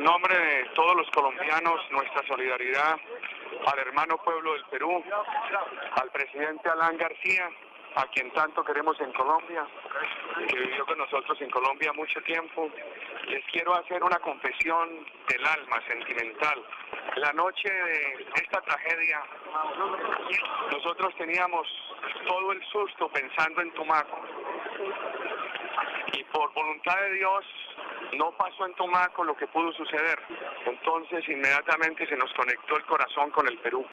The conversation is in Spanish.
nombre de todos los colombianos, nuestra solidaridad al hermano pueblo del Perú, al presidente Alan García, a quien tanto queremos en Colombia, que vivió con nosotros en Colombia mucho tiempo. Les quiero hacer una confesión del alma, sentimental. La noche de esta tragedia, nosotros teníamos todo el susto pensando en Tumaco. Y por voluntad de Dios, no pasó en Tumaco lo que pudo suceder. Entonces, inmediatamente se nos conectó el corazón con el Perú.